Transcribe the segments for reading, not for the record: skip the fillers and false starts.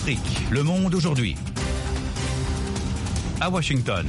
Afrique, le monde aujourd'hui. À Washington.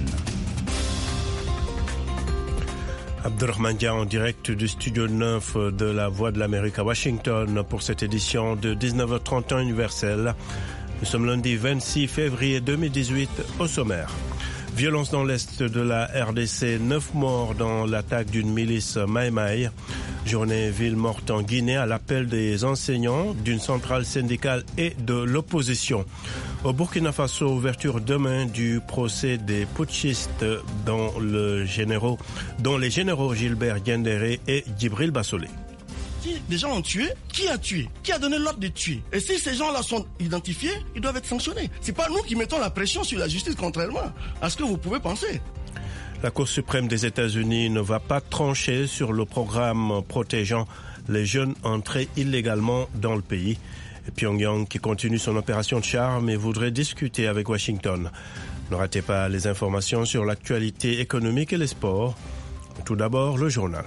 Abdelrahman Dia en direct du studio 9 de la Voix de l'Amérique à Washington pour cette édition de 19h30 temps universel. Nous sommes lundi 26 février 2018 au sommaire. Violence dans l'est de la RDC, 9 morts dans l'attaque d'une milice Maï-Maï. Journée ville morte en Guinée à l'appel des enseignants, d'une centrale syndicale et de l'opposition. Au Burkina Faso, ouverture demain du procès des putschistes dont les généraux Gilbert Diendéré et Djibril Bassolé. Si des gens ont tué, qui a tué? Qui a donné l'ordre de tuer? Et si ces gens-là sont identifiés, ils doivent être sanctionnés. C'est pas nous qui mettons la pression sur la justice, contrairement à ce que vous pouvez penser. La Cour suprême des États-Unis ne va pas trancher sur le programme protégeant les jeunes entrés illégalement dans le pays. Et Pyongyang qui continue son opération de charme et voudrait discuter avec Washington. Ne ratez pas les informations sur l'actualité économique et les sports. Tout d'abord, le journal.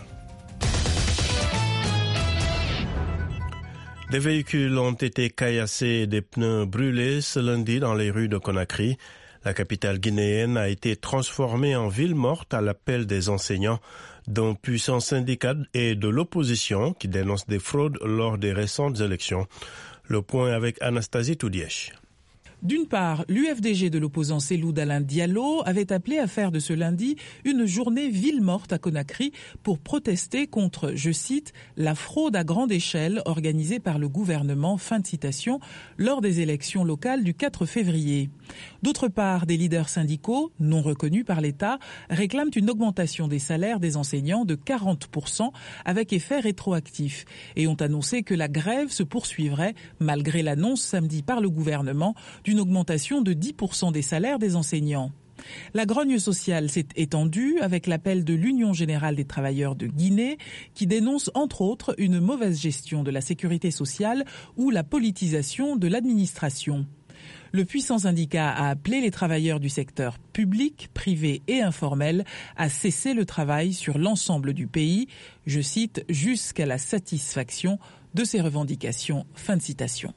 Des véhicules ont été caillassés et des pneus brûlés ce lundi dans les rues de Conakry. La capitale guinéenne a été transformée en ville morte à l'appel des enseignants, d'un puissant syndicat et de l'opposition qui dénoncent des fraudes lors des récentes élections. Le point avec Anastasie Toudièche. D'une part, l'UFDG de l'opposant Cellou Dalein Diallo avait appelé à faire de ce lundi une journée ville morte à Conakry pour protester contre, je cite, la fraude à grande échelle organisée par le gouvernement, fin de citation, lors des élections locales du 4 février. D'autre part, des leaders syndicaux, non reconnus par l'État, réclament une augmentation des salaires des enseignants de 40% avec effet rétroactif et ont annoncé que la grève se poursuivrait malgré l'annonce samedi par le gouvernement d'une augmentation de 10% des salaires des enseignants. La grogne sociale s'est étendue avec l'appel de l'Union générale des travailleurs de Guinée qui dénonce entre autres une mauvaise gestion de la sécurité sociale ou la politisation de l'administration. Le puissant syndicat a appelé les travailleurs du secteur public, privé et informel à cesser le travail sur l'ensemble du pays, je cite, jusqu'à la satisfaction de ses revendications. Fin de citation.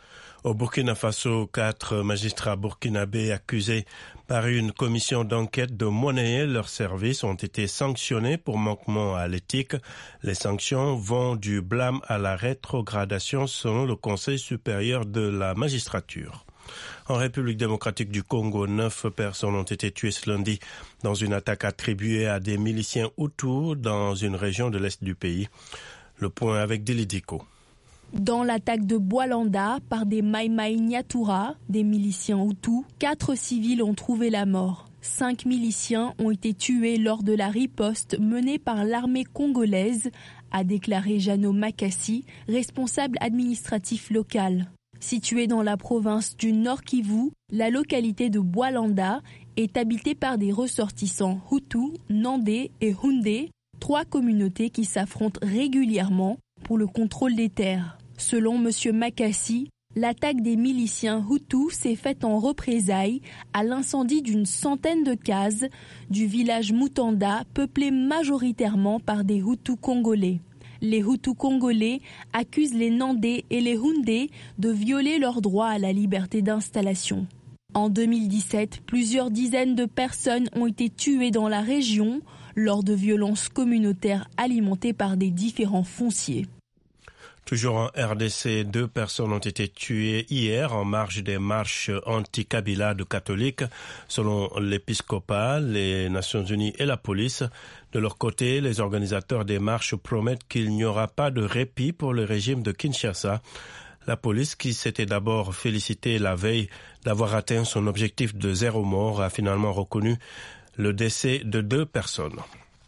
Au Burkina Faso, 4 magistrats burkinabés accusés par une commission d'enquête de monnayer leurs services ont été sanctionnés pour manquement à l'éthique. Les sanctions vont du blâme à la rétrogradation selon le Conseil supérieur de la magistrature. En République démocratique du Congo, 9 personnes ont été tuées ce lundi dans une attaque attribuée à des miliciens Hutus dans une région de l'est du pays. Le point avec Dilidico. Dans l'attaque de Boualanda par des Maï-Maï Nyatura, des miliciens Hutus, 4 civils ont trouvé la mort. 5 miliciens ont été tués lors de la riposte menée par l'armée congolaise, a déclaré Jano Makassi, responsable administratif local. Située dans la province du Nord Kivu, la localité de Boualanda est habitée par des ressortissants Hutus, Nandais et Houndé, 3 communautés qui s'affrontent régulièrement pour le contrôle des terres. Selon M. Makassi, l'attaque des miliciens Hutus s'est faite en représailles à l'incendie d'une centaine de cases du village Mutanda, peuplé majoritairement par des Hutus congolais. Les Hutus congolais accusent les Nandais et les Houndés de violer leur droit à la liberté d'installation. En 2017, plusieurs dizaines de personnes ont été tuées dans la région lors de violences communautaires alimentées par des différents fonciers. Toujours en RDC, 2 personnes ont été tuées hier en marge des marches anti-Kabila de catholiques. Selon l'épiscopat, les Nations Unies et la police, de leur côté, les organisateurs des marches promettent qu'il n'y aura pas de répit pour le régime de Kinshasa. La police, qui s'était d'abord félicitée la veille d'avoir atteint son objectif de 0 mort, a finalement reconnu le décès de 2 personnes.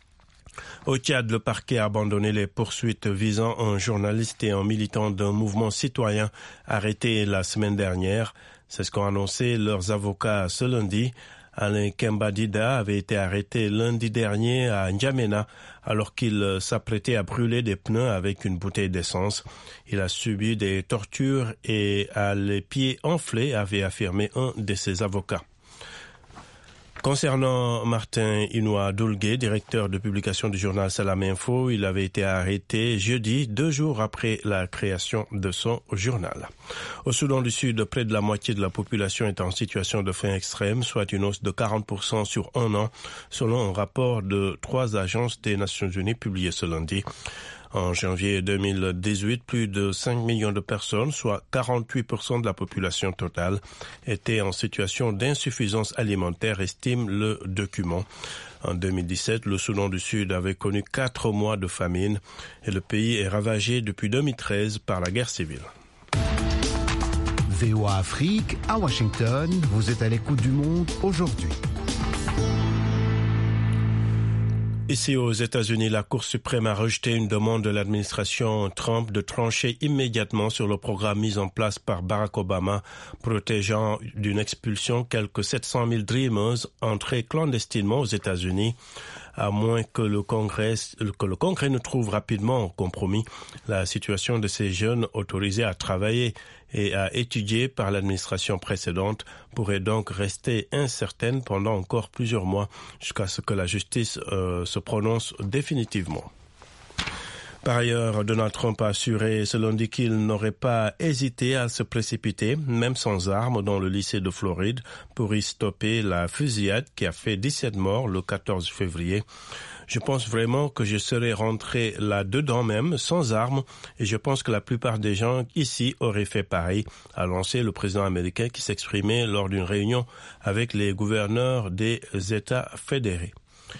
Au Tchad, le parquet a abandonné les poursuites visant un journaliste et un militant d'un mouvement citoyen arrêtés la semaine dernière. C'est ce qu'ont annoncé leurs avocats ce lundi. Alain Kemba Dida avait été arrêté lundi dernier à N'Djamena alors qu'il s'apprêtait à brûler des pneus avec une bouteille d'essence. Il a subi des tortures et a les pieds enflés, avait affirmé un de ses avocats. Concernant Martin Inouye Doulgué, directeur de publication du journal Salam Info, il avait été arrêté jeudi, 2 jours après la création de son journal. Au Soudan du Sud, près de la moitié de la population est en situation de faim extrême, soit une hausse de 40% sur un an, selon un rapport de 3 agences des Nations Unies publié ce lundi. En janvier 2018, plus de 5 millions de personnes, soit 48% de la population totale, étaient en situation d'insuffisance alimentaire, estime le document. En 2017, le Soudan du Sud avait connu 4 mois de famine et le pays est ravagé depuis 2013 par la guerre civile. VOA Afrique, à Washington, vous êtes à l'écoute du monde aujourd'hui. Ici aux États-Unis, la Cour suprême a rejeté une demande de l'administration Trump de trancher immédiatement sur le programme mis en place par Barack Obama, protégeant d'une expulsion quelques 700 000 Dreamers entrés clandestinement aux États-Unis, à moins que le Congrès ne trouve rapidement un compromis. La situation de ces jeunes autorisés à travailler et à étudier par l'administration précédente pourrait donc rester incertaine pendant encore plusieurs mois jusqu'à ce que la justice se prononce définitivement. Par ailleurs, Donald Trump a assuré ce lundi qu'il n'aurait pas hésité à se précipiter, même sans armes, dans le lycée de Floride pour y stopper la fusillade qui a fait 17 morts le 14 février. Je pense vraiment que je serais rentré là-dedans même, sans armes, et je pense que la plupart des gens ici auraient fait pareil, a lancé le président américain qui s'exprimait lors d'une réunion avec les gouverneurs des États fédérés.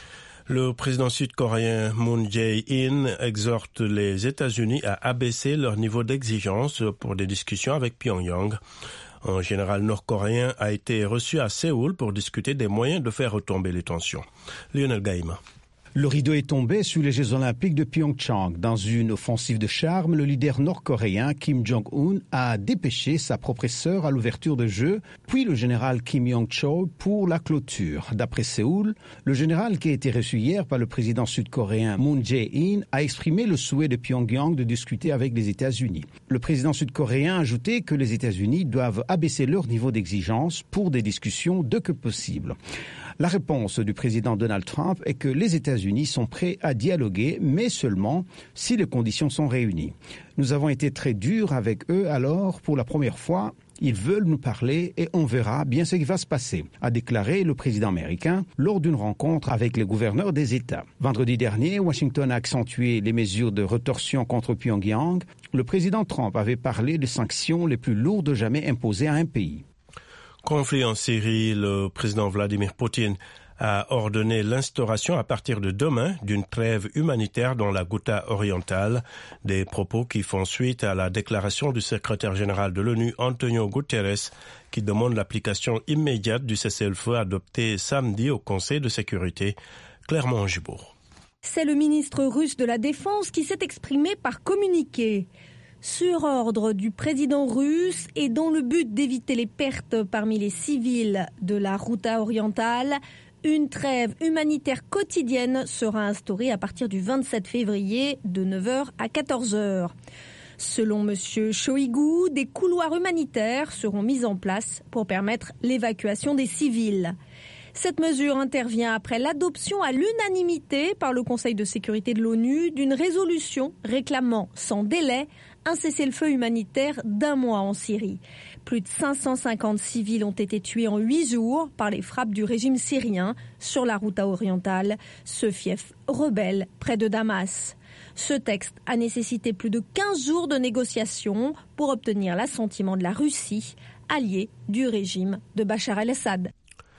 Le président sud-coréen Moon Jae-in exhorte les États-Unis à abaisser leur niveau d'exigence pour des discussions avec Pyongyang. Un général nord-coréen a été reçu à Séoul pour discuter des moyens de faire retomber les tensions. Lionel Gaïma. Le rideau est tombé sur les Jeux Olympiques de Pyeongchang. Dans une offensive de charme, le leader nord-coréen Kim Jong-un a dépêché sa propre sœur à l'ouverture de jeux, puis le général Kim Yong-chol pour la clôture. D'après Séoul, le général qui a été reçu hier par le président sud-coréen Moon Jae-in a exprimé le souhait de Pyongyang de discuter avec les États-Unis. Le président sud-coréen a ajouté que les États-Unis doivent abaisser leur niveau d'exigence pour des discussions dès que possible. La réponse du président Donald Trump est que les États-Unis sont prêts à dialoguer, mais seulement si les conditions sont réunies. Nous avons été très durs avec eux, alors pour la première fois, ils veulent nous parler et on verra bien ce qui va se passer, a déclaré le président américain lors d'une rencontre avec les gouverneurs des États. Vendredi dernier, Washington a accentué les mesures de rétorsion contre Pyongyang. Le président Trump avait parlé des sanctions les plus lourdes jamais imposées à un pays. Conflit en Syrie, le président Vladimir Poutine a ordonné l'instauration à partir de demain d'une trêve humanitaire dans la Ghouta orientale, des propos qui font suite à la déclaration du secrétaire général de l'ONU Antonio Guterres qui demande l'application immédiate du cessez-le-feu adopté samedi au Conseil de sécurité. Clermont Gibourg. C'est le ministre russe de la Défense qui s'est exprimé par communiqué. Sur ordre du président russe et dans le but d'éviter les pertes parmi les civils de la Ghouta orientale, une trêve humanitaire quotidienne sera instaurée à partir du 27 février de 9h à 14h. Selon M. Shoigu, des couloirs humanitaires seront mis en place pour permettre l'évacuation des civils. Cette mesure intervient après l'adoption à l'unanimité par le Conseil de sécurité de l'ONU d'une résolution réclamant sans délai un cessez-le-feu humanitaire d'1 mois en Syrie. Plus de 550 civils ont été tués en 8 jours par les frappes du régime syrien sur la Ghouta orientale, ce fief rebelle près de Damas. Ce texte a nécessité plus de 15 jours de négociations pour obtenir l'assentiment de la Russie, alliée du régime de Bachar el-Assad.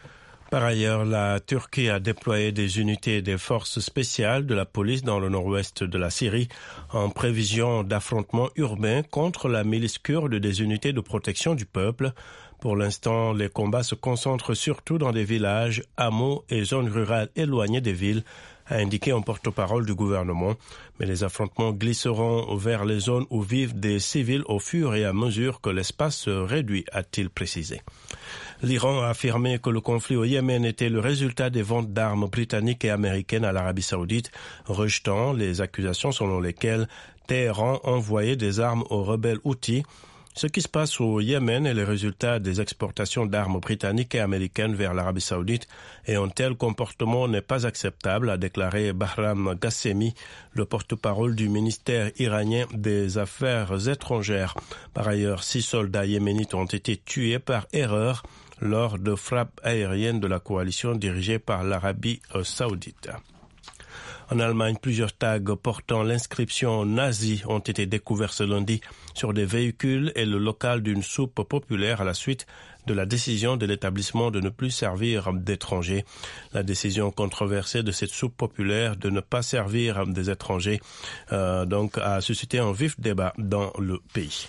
Par ailleurs, la Turquie a déployé des unités des forces spéciales de la police dans le nord-ouest de la Syrie en prévision d'affrontements urbains contre la milice kurde des unités de protection du peuple. Pour l'instant, les combats se concentrent surtout dans des villages, hameaux et zones rurales éloignées des villes, a indiqué un porte-parole du gouvernement. Mais les affrontements glisseront vers les zones où vivent des civils au fur et à mesure que l'espace se réduit, a-t-il précisé. L'Iran a affirmé que le conflit au Yémen était le résultat des ventes d'armes britanniques et américaines à l'Arabie saoudite, rejetant les accusations selon lesquelles Téhéran envoyait des armes aux rebelles Houthis. Ce qui se passe au Yémen est le résultat des exportations d'armes britanniques et américaines vers l'Arabie Saoudite et un tel comportement n'est pas acceptable, a déclaré Bahram Ghassemi, le porte-parole du ministère iranien des Affaires étrangères. Par ailleurs, 6 soldats yéménites ont été tués par erreur lors de frappes aériennes de la coalition dirigée par l'Arabie Saoudite. En Allemagne, plusieurs tags portant l'inscription nazie ont été découverts ce lundi sur des véhicules et le local d'une soupe populaire à la suite de la décision de l'établissement de ne plus servir d'étrangers. La décision controversée de cette soupe populaire de ne pas servir des étrangers donc a suscité un vif débat dans le pays.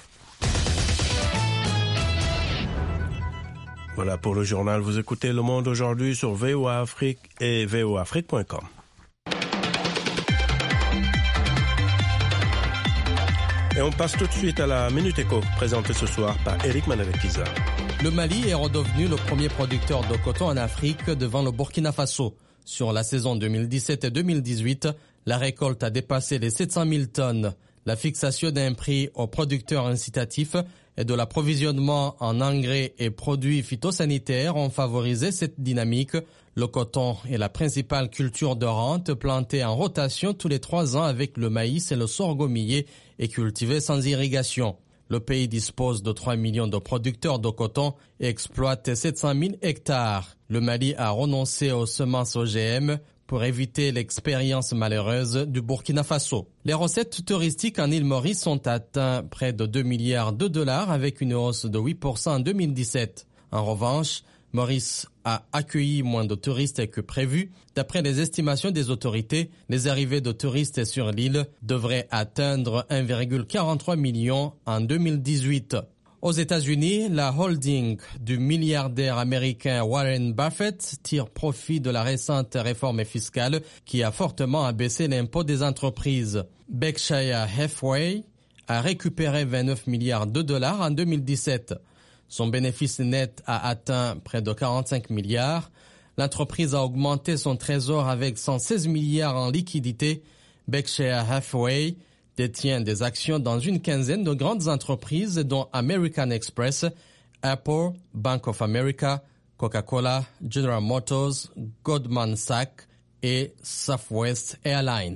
Voilà pour le journal. Vous écoutez Le Monde aujourd'hui sur VOA Afrique et voaafrique.com. Et on passe tout de suite à la Minute Éco, présentée ce soir par Eric Manelekiza. Le Mali est redevenu le premier producteur de coton en Afrique devant le Burkina Faso. Sur la saison 2017 et 2018, la récolte a dépassé les 700 000 tonnes. La fixation d'un prix aux producteurs incitatifs et de l'approvisionnement en engrais et produits phytosanitaires ont favorisé cette dynamique. Le coton est la principale culture de rente plantée en rotation tous les 3 ans avec le maïs et le sorgho millet et cultivé sans irrigation. Le pays dispose de 3 millions de producteurs de coton et exploite 700 000 hectares. Le Mali a renoncé aux semences OGM pour éviter l'expérience malheureuse du Burkina Faso. Les recettes touristiques en île Maurice ont atteint près de 2 milliards de dollars avec une hausse de 8% en 2017. En revanche, Maurice a accueilli moins de touristes que prévu. D'après les estimations des autorités, les arrivées de touristes sur l'île devraient atteindre 1,43 million en 2018. Aux États-Unis, la holding du milliardaire américain Warren Buffett tire profit de la récente réforme fiscale qui a fortement abaissé l'impôt des entreprises. Berkshire Hathaway a récupéré 29 milliards de dollars en 2017. Son bénéfice net a atteint près de 45 milliards. L'entreprise a augmenté son trésor avec 116 milliards en liquidités. Berkshire Hathaway détient des actions dans une quinzaine de grandes entreprises dont American Express, Apple, Bank of America, Coca-Cola, General Motors, Goldman Sachs et Southwest Airlines.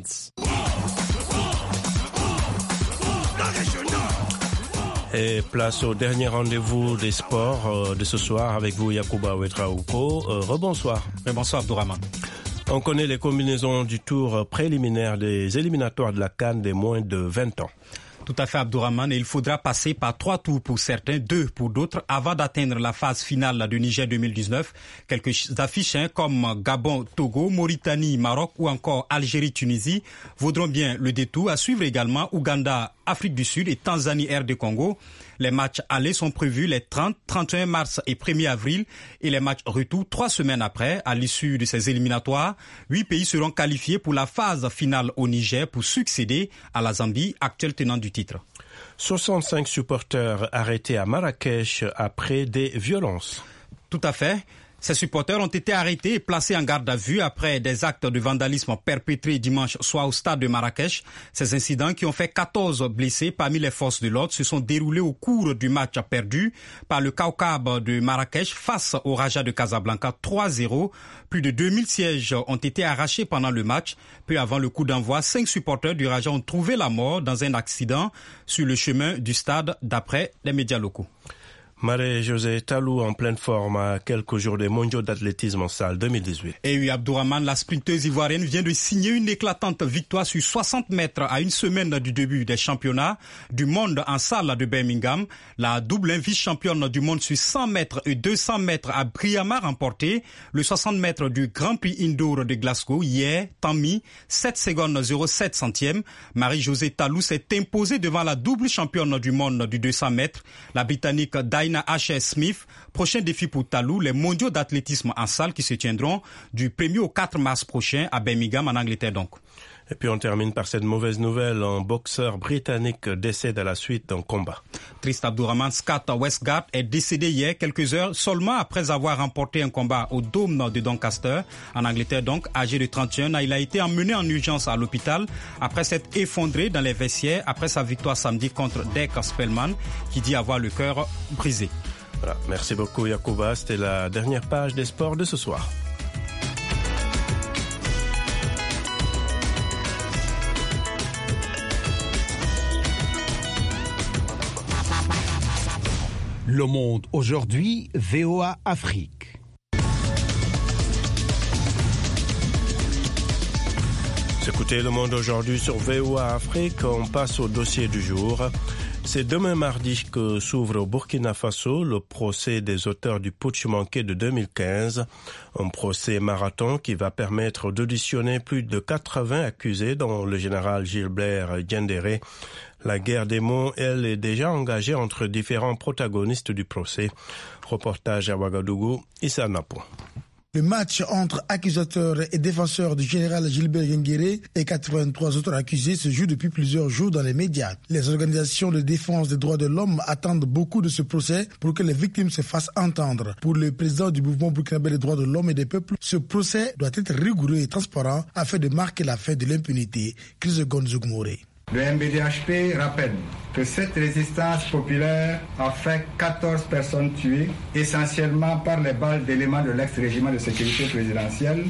Et place au dernier rendez-vous des sports de ce soir avec vous, Yacouba Ouetraouko. Rebonsoir. Bonsoir, Abdourahmane. On connaît les combinaisons du tour préliminaire des éliminatoires de la CAN des moins de 20 ans. Tout à fait, Abdourahmane, et il faudra passer par 3 tours pour certains, 2 pour d'autres, avant d'atteindre la phase finale de Niger 2019. Quelques affiches comme Gabon, Togo, Mauritanie, Maroc ou encore Algérie, Tunisie vaudront bien le détour. À suivre également Ouganda, Afrique du Sud et Tanzanie, RD Congo. Les matchs allés sont prévus les 30, 31 mars et 1er avril et les matchs retour 3 semaines après. À l'issue de ces éliminatoires, 8 pays seront qualifiés pour la phase finale au Niger pour succéder à la Zambie, actuel tenant du titre. 65 supporters arrêtés à Marrakech après des violences. Tout à fait. Ces supporters ont été arrêtés et placés en garde à vue après des actes de vandalisme perpétrés dimanche soir au stade de Marrakech. Ces incidents qui ont fait 14 blessés parmi les forces de l'ordre se sont déroulés au cours du match perdu par le Kaukab de Marrakech face au Raja de Casablanca 3-0. Plus de 2000 sièges ont été arrachés pendant le match. Peu avant le coup d'envoi, 5 supporters du Raja ont trouvé la mort dans un accident sur le chemin du stade d'après les médias locaux. Marie-Josée Talou en pleine forme à quelques jours des mondiaux d'athlétisme en salle 2018. Et oui, Abdourahmane, la sprinteuse ivoirienne vient de signer une éclatante victoire sur 60 mètres à une semaine du début des championnats du monde en salle de Birmingham. La double vice-championne du monde sur 100 mètres et 200 mètres a brillamment remporté le 60 mètres du Grand Prix Indoor de Glasgow hier, temps mis 7 secondes 07 centièmes. Marie-Josée Talou s'est imposée devant la double championne du monde du 200 mètres, la Britannique Diana Asher-Smith. Prochain défi pour Talou, les mondiaux d'athlétisme en salle qui se tiendront du 1er au 4 mars prochain à Birmingham en Angleterre donc. Et puis on termine par cette mauvaise nouvelle. Un boxeur britannique décède à la suite d'un combat. Triste Abdourahmane, Scott Westgard est décédé hier quelques heures seulement après avoir remporté un combat au Dôme de Doncaster. En Angleterre donc, âgé de 31 ans, il a été emmené en urgence à l'hôpital après s'être effondré dans les vestiaires après sa victoire samedi contre Dick Spellman qui dit avoir le cœur brisé. Voilà. Merci beaucoup Yacouba, c'était la dernière page des sports de ce soir. Le Monde aujourd'hui, VOA Afrique. Écoutez Le Monde aujourd'hui sur VOA Afrique. On passe au dossier du jour. C'est demain mardi que s'ouvre au Burkina Faso le procès des auteurs du putsch manqué de 2015. Un procès marathon qui va permettre d'auditionner plus de 80 accusés, dont le général Gilbert Diendéré. La guerre des mots, elle, est déjà engagée entre différents protagonistes du procès. Reportage à Ouagadougou, Issa Napo. Le match entre accusateurs et défenseurs du général Gilbert Diendéré et 83 autres accusés se joue depuis plusieurs jours dans les médias. Les organisations de défense des droits de l'homme attendent beaucoup de ce procès pour que les victimes se fassent entendre. Pour le président du mouvement burkinabé des droits de l'homme et des peuples, ce procès doit être rigoureux et transparent afin de marquer la fin de l'impunité. Chris Gonzougmoré. Le MBDHP rappelle que cette résistance populaire a fait 14 personnes tuées, essentiellement par les balles d'éléments de l'ex-régiment de sécurité présidentielle,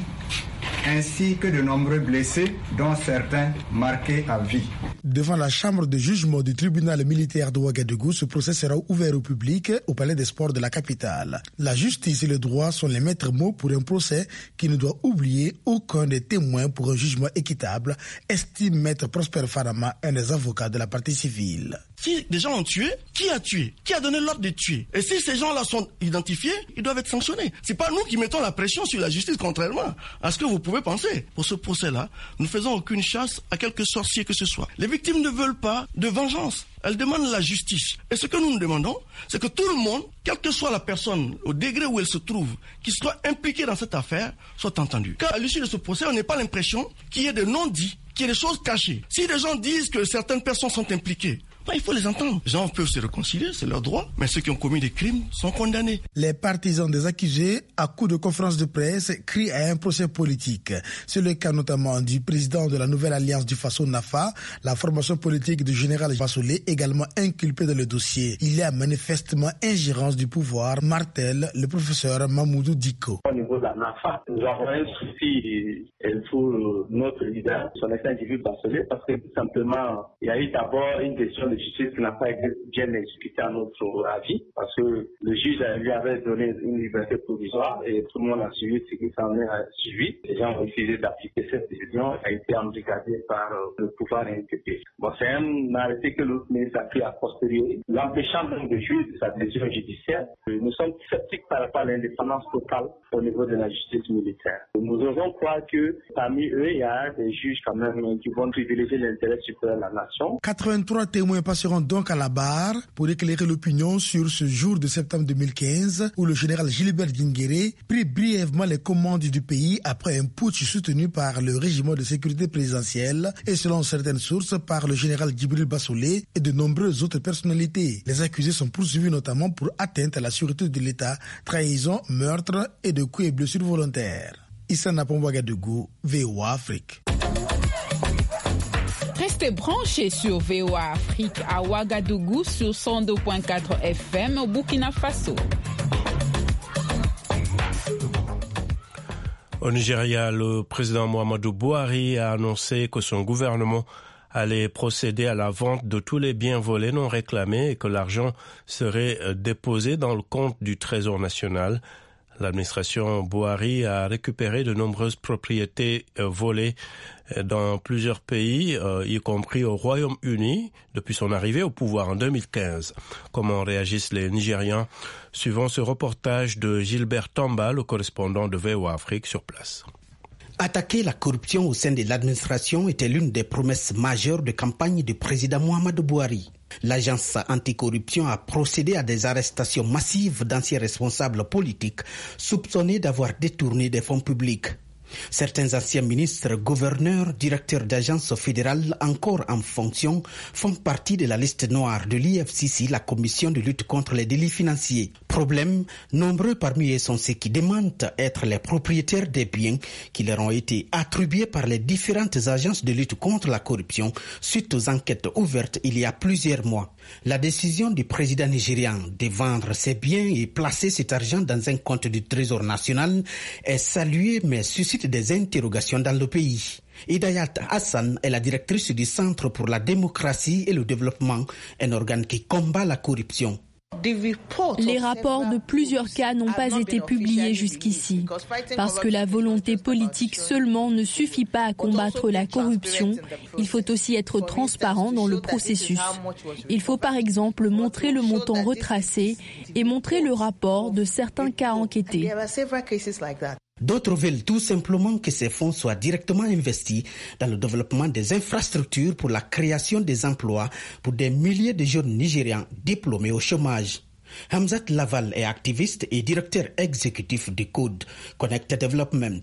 ainsi que de nombreux blessés, dont certains marqués à vie. Devant la chambre de jugement du tribunal militaire de Ouagadougou, ce procès sera ouvert au public au palais des sports de la capitale. La justice et le droit sont les maîtres mots pour un procès qui ne doit oublier aucun des témoins pour un jugement équitable, estime maître Prosper Farama, un des avocats de la partie civile. Si des gens ont tué, qui a tué? Qui a donné l'ordre de tuer? Et si ces gens-là sont identifiés, ils doivent être sanctionnés. C'est pas nous qui mettons la pression sur la justice, contrairement à ce que vous pouvez penser. Pour ce procès-là, nous ne faisons aucune chasse à quelque sorcier que ce soit. Les victimes ne veulent pas de vengeance. Elles demandent la justice. Et ce que nous demandons, c'est que tout le monde, quelle que soit la personne, au degré où elle se trouve, qui soit impliquée dans cette affaire, soit entendu. Car à l'issue de ce procès, on n'a pas l'impression qu'il y ait des non-dits, qu'il y ait des choses cachées. Si les gens disent que certaines personnes sont impliquées, il faut les entendre. Les gens peuvent se réconcilier, c'est leur droit, mais ceux qui ont commis des crimes sont condamnés. Les partisans des accusés, à coup de conférence de presse, crient à un procès politique. C'est le cas notamment du président de la nouvelle alliance du Faso, Nafa, la formation politique du général Bassolé, également inculpé dans le dossier. Il y a manifestement ingérence du pouvoir, martèle le professeur Mamoudou Diko. Au niveau de la Nafa, nous avons un souci pour notre leader, son ex-individu Bassolé, parce que tout simplement, il y a eu d'abord une décision de justice qui n'a pas été bien exécutée à notre avis, parce que le juge lui avait donné une liberté provisoire et tout le monde a suivi ce qui s'en est suivi. Les gens ont refusé d'appliquer cette décision, a été embrigadé par le pouvoir inculpé. Bon, c'est un arrêté que l'autre ministre a pris a posteriori, l'empêchant donc de juger de sa décision judiciaire. Nous sommes sceptiques par rapport à l'indépendance totale au niveau de la justice militaire. Nous osons croire que parmi eux, il y a des juges quand même qui vont privilégier l'intérêt supérieur de la nation. 83 témoins passeront donc à la barre pour éclairer l'opinion sur ce jour de septembre 2015 où le général Gilbert Diendéré prit brièvement les commandes du pays après un putsch soutenu par le régiment de sécurité présidentielle et selon certaines sources par le général Djibril Bassolé et de nombreuses autres personnalités. Les accusés sont poursuivis notamment pour atteinte à la sûreté de l'État, trahison, meurtre et de coups et blessures volontaires. Issa Napo, Ouagadougou, VOA Afrique. Restez branchés sur VOA Afrique à Ouagadougou sur 102.4 FM au Burkina Faso. Au Nigeria, le président Muhammadu Buhari a annoncé que son gouvernement allait procéder à la vente de tous les biens volés non réclamés et que l'argent serait déposé dans le compte du Trésor national. L'administration Buhari a récupéré de nombreuses propriétés volées dans plusieurs pays, y compris au Royaume-Uni, depuis son arrivée au pouvoir en 2015. Comment réagissent les Nigérians? Suivant ce reportage de Gilbert Tamba, le correspondant de VOA Afrique sur place. Attaquer la corruption au sein de l'administration était l'une des promesses majeures de campagne du président Muhammadu Buhari. L'agence anticorruption a procédé à des arrestations massives d'anciens responsables politiques soupçonnés d'avoir détourné des fonds publics. Certains anciens ministres, gouverneurs, directeurs d'agences fédérales encore en fonction font partie de la liste noire de l'IFCC, la commission de lutte contre les délits financiers. Problème, nombreux parmi eux sont ceux qui demandent être les propriétaires des biens qui leur ont été attribués par les différentes agences de lutte contre la corruption suite aux enquêtes ouvertes il y a plusieurs mois. La décision du président nigérian de vendre ses biens et placer cet argent dans un compte du Trésor national est saluée mais suscite des interrogations dans le pays. Hidayat Hassan est la directrice du Centre pour la démocratie et le développement, un organe qui combat la corruption. Les rapports de plusieurs cas n'ont pas été publiés jusqu'ici, parce que la volonté politique seulement ne suffit pas à combattre la corruption. Il faut aussi être transparent dans le processus. Il faut par exemple montrer le montant retracé et montrer le rapport de certains cas enquêtés. D'autres veulent tout simplement que ces fonds soient directement investis dans le développement des infrastructures pour la création des emplois pour des milliers de jeunes Nigérians diplômés au chômage. Hamzat Laval est activiste et directeur exécutif du Code Connect Development.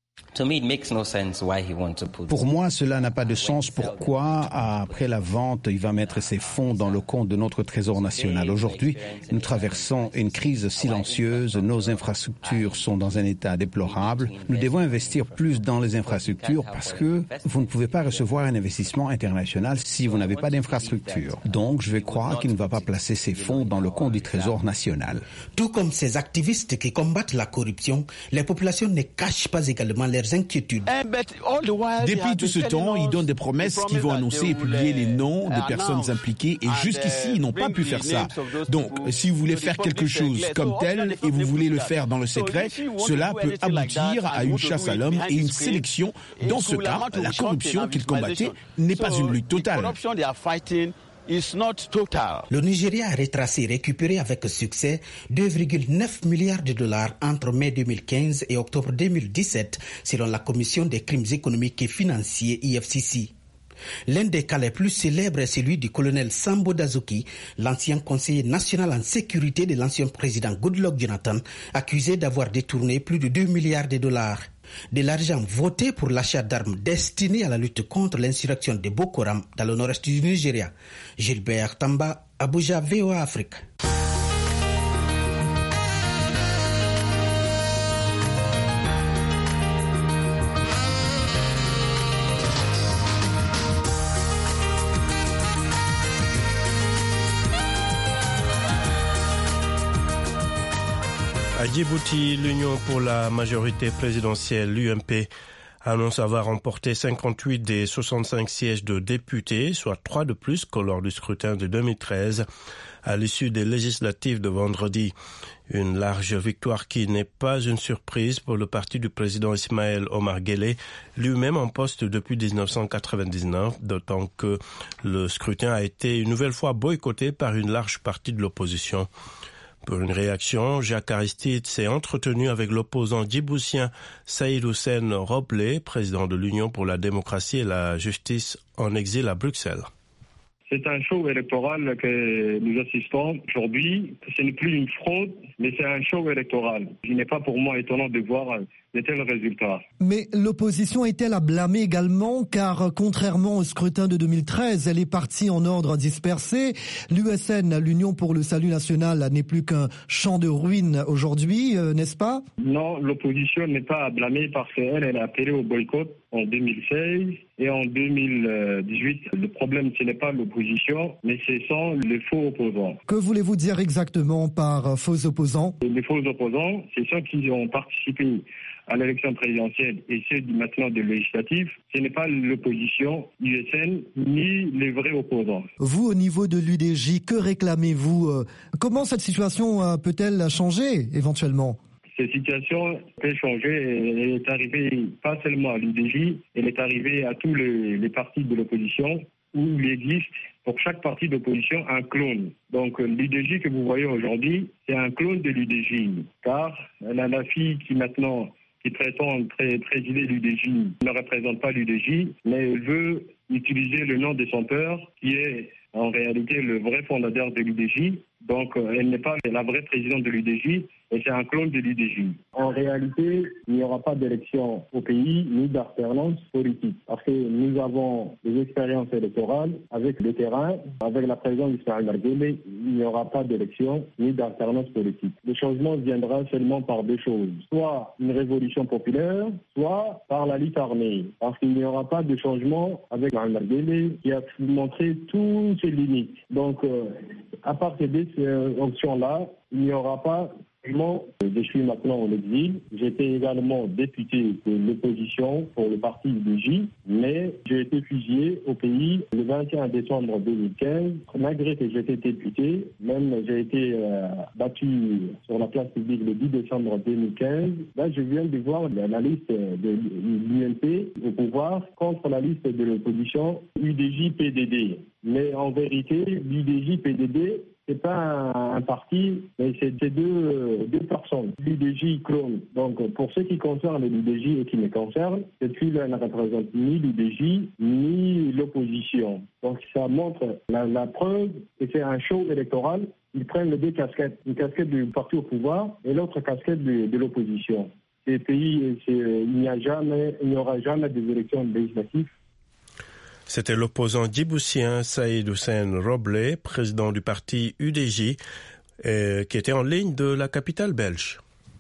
Pour moi, cela n'a pas de sens. Pourquoi, après la vente, il va mettre ses fonds dans le compte de notre Trésor national? Aujourd'hui, nous traversons une crise silencieuse. Nos infrastructures sont dans un état déplorable. Nous devons investir plus dans les infrastructures parce que vous ne pouvez pas recevoir un investissement international si vous n'avez pas d'infrastructure. Donc, je vais croire qu'il ne va pas placer ses fonds dans le compte du Trésor national. Tout comme ces activistes qui combattent la corruption, les populations ne cachent pas également leurs inquiétudes. Depuis tout ce temps, ils donnent des promesses qui vont annoncer et publier les noms des personnes impliquées et jusqu'ici, ils n'ont pas pu faire ça. Donc, si vous voulez faire quelque chose comme tel et vous voulez le faire dans le secret, cela peut aboutir à une chasse à l'homme et une sélection. Dans ce cas, la corruption qu'ils combattaient n'est pas une lutte totale. Le Nigeria a retracé et récupéré avec succès 2,9 milliards de dollars entre mai 2015 et octobre 2017, selon la Commission des crimes économiques et financiers IFCC. L'un des cas les plus célèbres est celui du colonel Sambo Dazuki, l'ancien conseiller national en sécurité de l'ancien président Goodluck Jonathan, accusé d'avoir détourné plus de 2 milliards de dollars. De l'argent voté pour l'achat d'armes destinées à la lutte contre l'insurrection de Boko Haram dans le nord-est du Nigeria. Gilbert Tamba, Abuja, VOA Afrique. À Djibouti, l'Union pour la majorité présidentielle, l'UMP, annonce avoir remporté 58 des 65 sièges de députés, soit 3 de plus que lors du scrutin de 2013, à l'issue des législatives de vendredi. Une large victoire qui n'est pas une surprise pour le parti du président Ismaël Omar Guelleh, lui-même en poste depuis 1999, d'autant que le scrutin a été une nouvelle fois boycotté par une large partie de l'opposition. Pour une réaction, Jacques Aristide s'est entretenu avec l'opposant djiboutien Saïd Hussein Roblé, président de l'Union pour la démocratie et la justice en exil à Bruxelles. C'est un show électoral que nous assistons aujourd'hui. Ce n'est plus une fraude, mais c'est un show électoral. Il n'est pas pour moi étonnant de voir de tels résultats. Mais l'opposition est-elle à blâmer également, car contrairement au scrutin de 2013, elle est partie en ordre dispersé. L'USN, l'Union pour le salut national, n'est plus qu'un champ de ruines aujourd'hui, n'est-ce pas? Non, l'opposition n'est pas à blâmer parce qu'elle a appelé au boycott en 2016 et en 2018. Le problème, ce n'est pas l'opposition, mais ce sont les faux opposants. Que voulez-vous dire exactement par faux opposants? Les faux opposants, c'est ceux qui ont participé à l'élection présidentielle et ceux maintenant de législatif. Ce n'est pas l'opposition USN ni les vrais opposants. Vous, au niveau de l'UDJ, que réclamez-vous? Comment cette situation peut-elle changer éventuellement? Cette situation peut changer. Elle est arrivée pas seulement à l'UDJ, elle est arrivée à tous les partis de l'opposition où il existe pour chaque parti d'opposition un clone. Donc l'UDJ que vous voyez aujourd'hui, c'est un clone de l'UDJ. Car la fille qui prétend présider l'UDJ ne représente pas l'UDJ, mais elle veut utiliser le nom de son père, qui est en réalité le vrai fondateur de l'UDJ. Donc, elle n'est pas la vraie présidente de l'UDJ, et c'est un clone de l'UDJ. En réalité, il n'y aura pas d'élection au pays, ni d'alternance politique. Parce que nous avons des expériences électorales avec le terrain, avec la présidence d'Ismaël Marguerite, il n'y aura pas d'élection, ni d'alternance politique. Le changement viendra seulement par deux choses. Soit une révolution populaire, soit par la lutte armée. Parce qu'il n'y aura pas de changement avec Ismaël Marguerite qui a montré toutes ses limites. Donc, à part ces deux options-là, il n'y aura pas. Je suis maintenant en exil. J'étais également député de l'opposition pour le parti UDJ, mais j'ai été fusillé au pays le 21 décembre 2015. Malgré que j'étais député, même j'ai été battu sur la place publique le 10 décembre 2015. Là, je viens de voir la liste de l'UMP au pouvoir contre la liste de l'opposition UDJ-PDD. Mais en vérité, l'UDJ-PDD, c'est pas un parti, mais c'est deux personnes. L'UDJ clone. Donc, pour ce qui concerne l'UDJ et qui me concerne, cette fille-là ne représente ni l'UDJ, ni l'opposition. Donc, ça montre la preuve que c'est un show électoral. Ils prennent les deux casquettes. Une casquette du parti au pouvoir et l'autre casquette de l'opposition. Ces pays, il n'y aura jamais des élections législatives. C'était l'opposant djiboutien Saïd Hussein Roblé, président du parti UDJ, qui était en ligne de la capitale belge.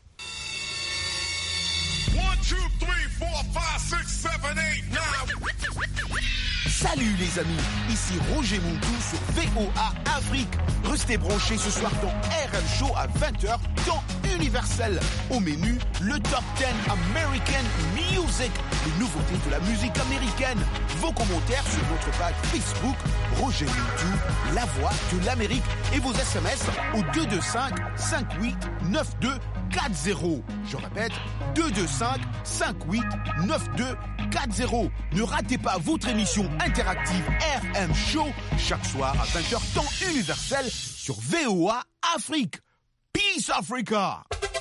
1, 2, 3, 4, 5, 6, 7, 8, 9. Salut les amis, ici Roger Mountou sur VOA Afrique. Restez branchés ce soir dans RM Show à 20h, temps universel. Au menu, le Top 10 American Music, les nouveautés de la musique américaine. Vos commentaires sur notre page Facebook, Roger Mountou, la voix de l'Amérique. Et vos SMS au 225 58 92 40. Je répète, 225 58 92 40. Ne ratez pas votre émission interactive RM Show chaque soir à 20h temps universel sur VOA Afrique. Peace Africa!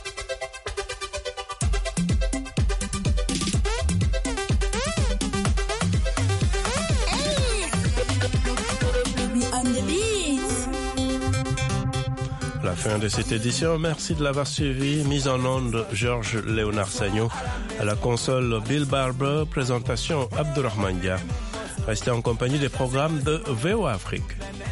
La fin de cette édition, merci de l'avoir suivi. Mise en onde Georges Léonard Sagnon, à la console Bill Barber, présentation Abdourahmane Dia. Restez en compagnie des programmes de VOA Afrique.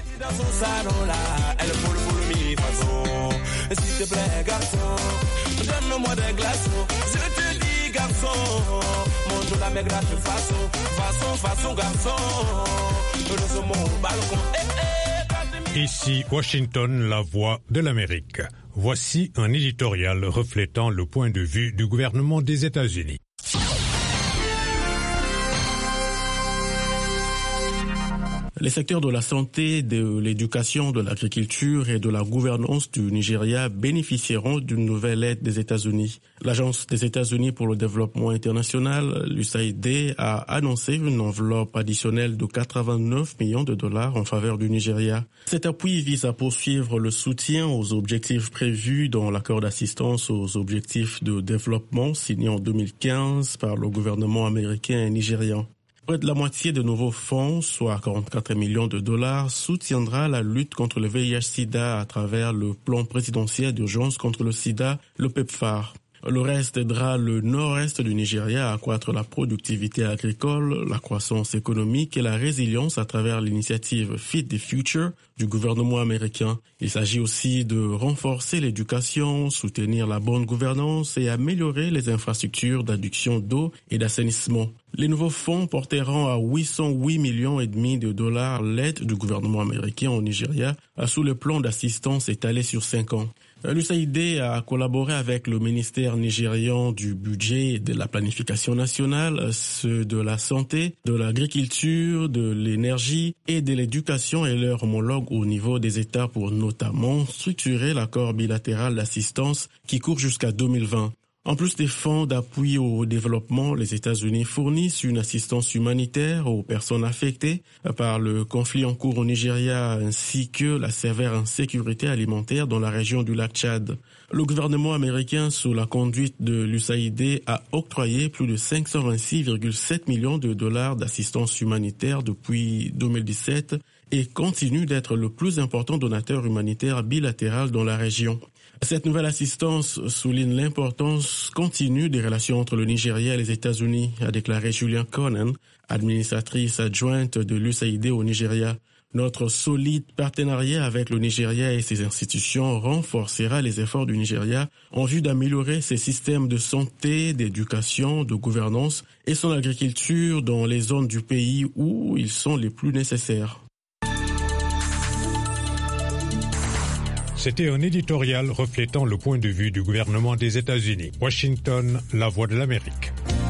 S'il te plaît, garçon, donne-moi des glaçons. Je te dis, garçon, mange la maigre de façon, garçon. Nous sommes au balcon. Ici Washington, la voix de l'Amérique. Voici un éditorial reflétant le point de vue du gouvernement des États-Unis. Les secteurs de la santé, de l'éducation, de l'agriculture et de la gouvernance du Nigeria bénéficieront d'une nouvelle aide des États-Unis. L'Agence des États-Unis pour le développement international, l'USAID, a annoncé une enveloppe additionnelle de 89 millions de dollars en faveur du Nigeria. Cet appui vise à poursuivre le soutien aux objectifs prévus dans l'accord d'assistance aux objectifs de développement signé en 2015 par le gouvernement américain et nigérian. Près de la moitié de nouveaux fonds, soit 44 millions de dollars, soutiendra la lutte contre le VIH-Sida à travers le plan présidentiel d'urgence contre le sida, le PEPFAR. Le reste aidera le nord-est du Nigeria à accroître la productivité agricole, la croissance économique et la résilience à travers l'initiative Feed the Future du gouvernement américain. Il s'agit aussi de renforcer l'éducation, soutenir la bonne gouvernance et améliorer les infrastructures d'adduction d'eau et d'assainissement. Les nouveaux fonds porteront à 808 millions et demi de dollars l'aide du gouvernement américain au Nigeria sous le plan d'assistance étalé sur 5 ans. L'USAID a collaboré avec le ministère nigérian du budget et de la planification nationale, ceux de la santé, de l'agriculture, de l'énergie et de l'éducation et leurs homologues au niveau des États pour notamment structurer l'accord bilatéral d'assistance qui court jusqu'à 2020. En plus des fonds d'appui au développement, les États-Unis fournissent une assistance humanitaire aux personnes affectées par le conflit en cours au Nigeria ainsi que la sévère insécurité alimentaire dans la région du lac Tchad. Le gouvernement américain, sous la conduite de l'USAID, a octroyé plus de 526,7 millions de dollars d'assistance humanitaire depuis 2017 et continue d'être le plus important donateur humanitaire bilatéral dans la région. Cette nouvelle assistance souligne l'importance continue des relations entre le Nigeria et les États-Unis, a déclaré Julian Conan, administratrice adjointe de l'USAID au Nigeria. Notre solide partenariat avec le Nigeria et ses institutions renforcera les efforts du Nigeria en vue d'améliorer ses systèmes de santé, d'éducation, de gouvernance et son agriculture dans les zones du pays où ils sont les plus nécessaires. C'était un éditorial reflétant le point de vue du gouvernement des États-Unis. Washington, la voix de l'Amérique.